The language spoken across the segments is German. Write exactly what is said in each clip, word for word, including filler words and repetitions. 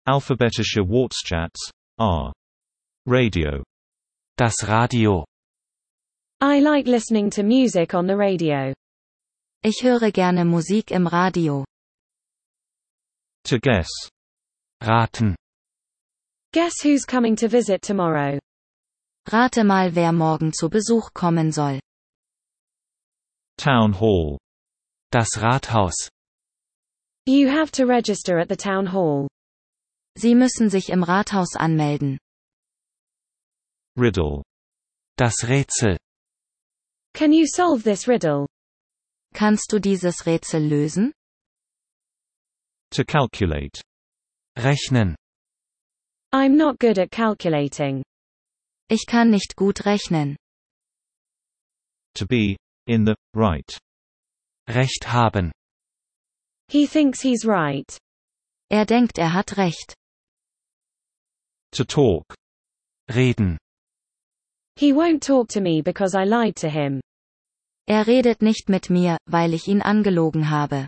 Alphabetische Wortschatz, R. Radio. Das Radio. I like listening to music on the radio. Ich höre gerne Musik im Radio. To guess. Raten. Guess who's coming to visit tomorrow? Rate mal, wer morgen zu Besuch kommen soll. Town hall. Das Rathaus. You have to register at the town hall. Sie müssen sich im Rathaus anmelden. Riddle. Das Rätsel. Can you solve this riddle? Kannst du dieses Rätsel lösen? To calculate. Rechnen. I'm not good at calculating. Ich kann nicht gut rechnen. To be in the right. Recht haben. He thinks he's right. Er denkt, er hat recht. To talk. Reden. He won't talk to me because I lied to him. Er redet nicht mit mir, weil ich ihn angelogen habe.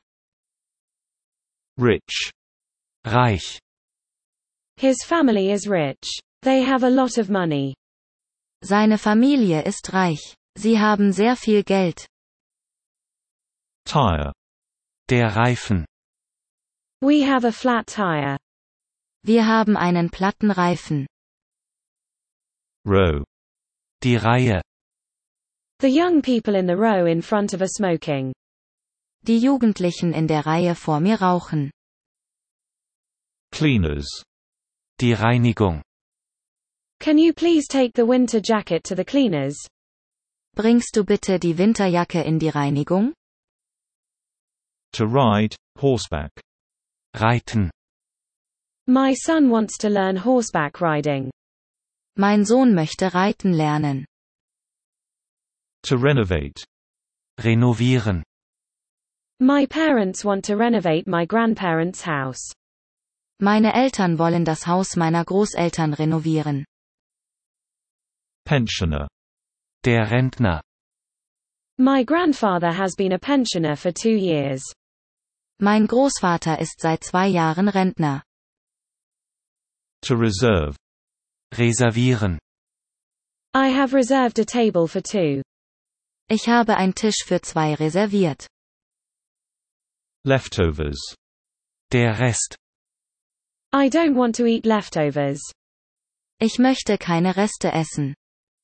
Rich. Reich. His family is rich. They have a lot of money. Seine Familie ist reich. Sie haben sehr viel Geld. Tire. Der Reifen. We have a flat tire. Wir haben einen platten Reifen. Row. Die Reihe. The young people in the row in front of are smoking. Die Jugendlichen in der Reihe vor mir rauchen. Cleaners. Die Reinigung. Can you please take the winter jacket to the cleaners? Bringst du bitte die Winterjacke in die Reinigung? To ride, horseback. Reiten. My son wants to learn horseback riding. Mein Sohn möchte reiten lernen. To renovate. Renovieren. My parents want to renovate my grandparents' house. Meine Eltern wollen das Haus meiner Großeltern renovieren. Pensioner. Der Rentner. My grandfather has been a pensioner for two years. Mein Großvater ist seit zwei Jahren Rentner. To reserve. Reservieren. I have reserved a table for two. Ich habe einen Tisch für zwei reserviert. Leftovers. Der Rest. I don't want to eat leftovers. Ich möchte keine Reste essen.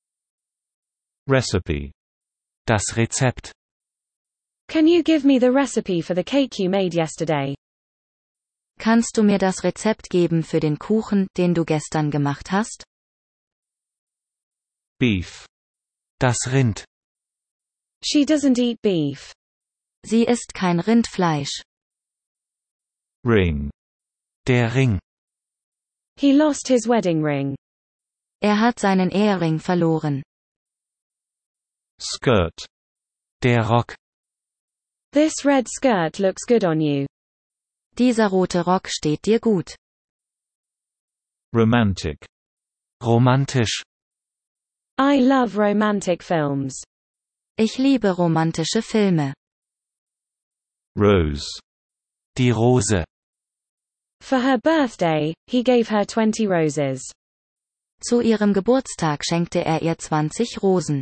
Recipe. Das Rezept. Can you give me the recipe for the cake you made yesterday? Kannst du mir das Rezept geben für den Kuchen, den du gestern gemacht hast? Beef. Das Rind. She doesn't eat beef. Sie isst kein Rindfleisch. Ring. Der Ring. He lost his wedding ring. Er hat seinen Ehering verloren. Skirt. Der Rock. This red skirt looks good on you. Dieser rote Rock steht dir gut. Romantic. Romantisch. I love romantic films. Ich liebe romantische Filme. Rose. Die Rose. For her birthday, he gave her twenty roses. Zu ihrem Geburtstag schenkte er ihr zwanzig Rosen.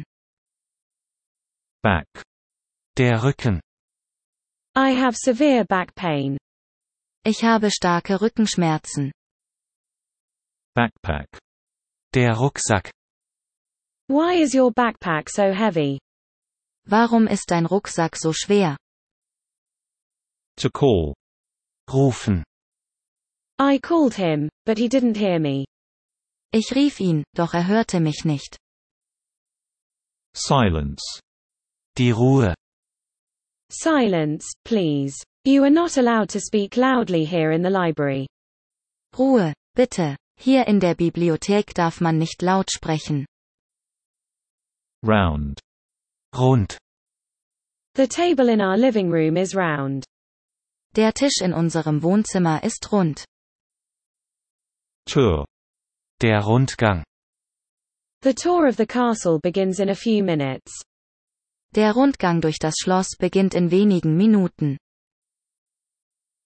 Back. Der Rücken. I have severe back pain. Ich habe starke Rückenschmerzen. Backpack. Der Rucksack. Why is your backpack so heavy? Warum ist dein Rucksack so schwer? To call. Rufen. I called him, but he didn't hear me. Ich rief ihn, doch er hörte mich nicht. Silence. Die Ruhe. Silence, please. You are not allowed to speak loudly here in the library. Ruhe, bitte. Hier in der Bibliothek darf man nicht laut sprechen. Round. Rund. The table in our living room is round. Der Tisch in unserem Wohnzimmer ist rund. Tour. Der Rundgang. The tour of the castle begins in a few minutes. Der Rundgang durch das Schloss beginnt in wenigen Minuten.